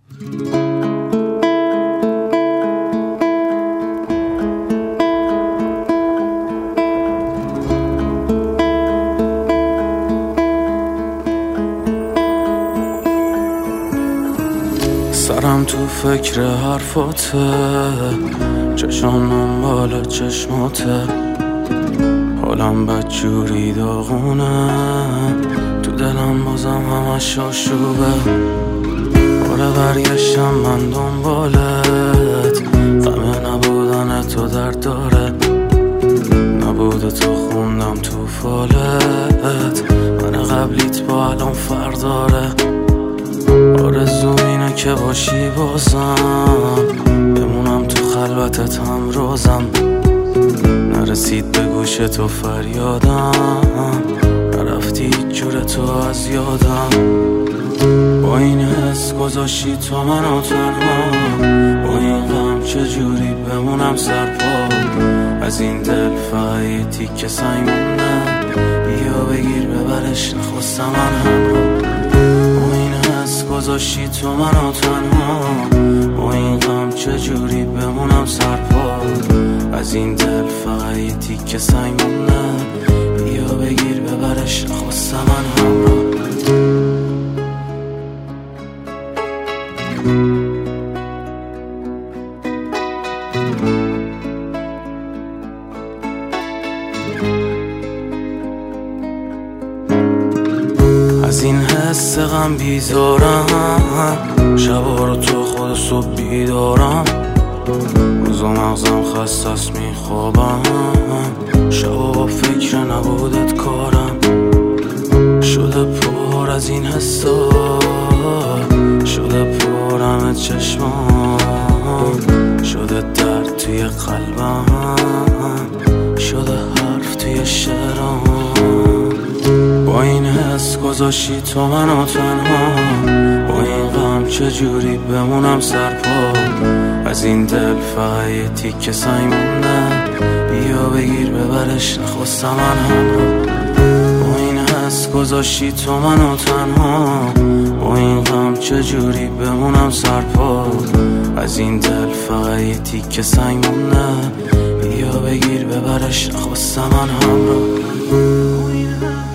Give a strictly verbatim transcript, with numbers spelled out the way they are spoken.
سرم تو فکر حرفاته، چشام بالا چشماته، حالم بدجوری داغونه، تو دلم بازم همش آشوبه. باره برگشتم من دنبالت، غم نبودن تو درد داره، نبود تو خوندم تو فالت، من قبلیت با الان فرداره. آرزوم اینه که باشی بازم، بمونم تو خلوتت هم روزم، نرسید به گوش تو فریادم، نرفتی جور تو از یادم. با این حس گذاشتی تو منو تنها، با این غم چجوری بمونم سرپا، از این دل فقط تیکه سنگ مونده، بیا بگیر ببرش نخواستم من همراه. گذاشتی تو منو تنها، با این غم چجوری بمونم سرپا، از این دل فقط تیکه سنگ مونده، بیا بگیر ببرش نخواستم من همراه. از این حس غم بیزارم، شبا رو تو خود صبح بیدارم، روزا مغزم خسته است میخوابم، شبا با فکر نبودت کارم، شده پر از این حسا، شده پر همه چشمام، شده درد توی قلبم، شده حرف توی شعرام. با این حس گذاشتی تو منو تنها، با این غم چجوری بمونم سرپا، از این دل فقط تیکه سنگ مونده، بیا بگیر ببرش نخواستم من همراه. با این حس گذاشتی تو منو تنها، با این غم چجوری بمونم سرپا، از این دل فقط تیکه سنگ مونده، بیا بگیر ببرش نخواستم من همراه.